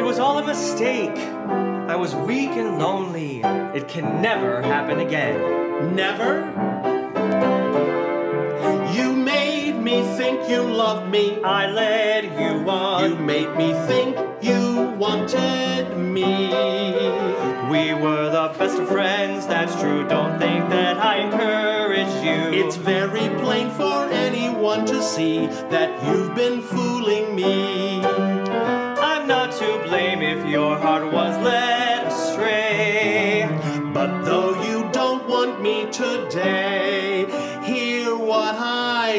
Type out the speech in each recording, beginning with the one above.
was all a mistake. I was weak and lonely. It can never happen again. Never? You made me think you loved me. I led you on. You made me think you wanted me. We were the best of friends, that's true. Don't think that I encouraged you. It's very plain for anyone to see that you've been fooling me. I'm not to blame if your heart was led astray. But though you don't want me today, hear what I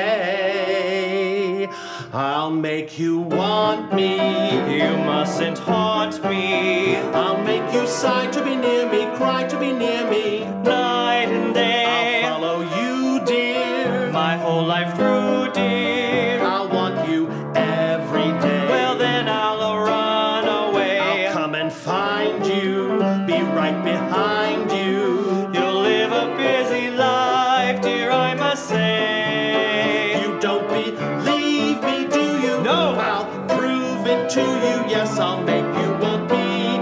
say. I'll make you want me. You mustn't haunt me. I'll make you sigh to be near me, cry to be near me. Night and day. I'll follow you, dear. My whole life through, dear. I'll want you every day. Well, then I'll run away. I'll come and find you, be right behind you. You'll live a busy life, dear, I must say. You don't believe me, do you? No. I'll prove it to you. Yes, I'll make you want me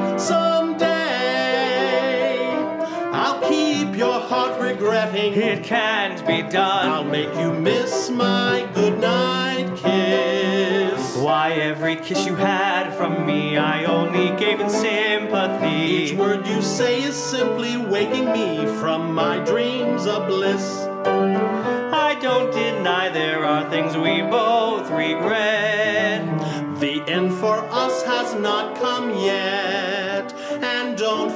someday. I'll keep your heart regretting. It can't be done. I'll make you miss my goodnight kiss. Why, every kiss you had from me I only gave in sympathy. Each word you say is simply waking me from my dreams of bliss. I don't deny there are things we both regret. The end for us has not come yet. And don't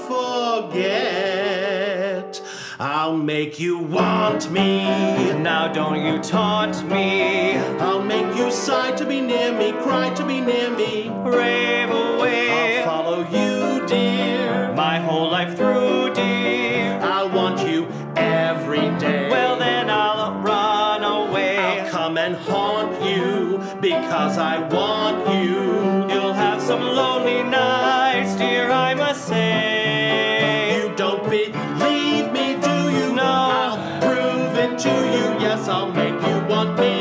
forget, I'll make you want me. Now don't you taunt me. I'll make you sigh to be near me, cry to be near me. Rave away. I'll follow you, dear. My whole life through, dear. I want you every day. Well, then I'll run away. I'll come and haunt you because I want you. You'll have some lonely nights, dear, I must say. You don't believe me, do you? No. I'll prove it to you. Yes, I'll make you want me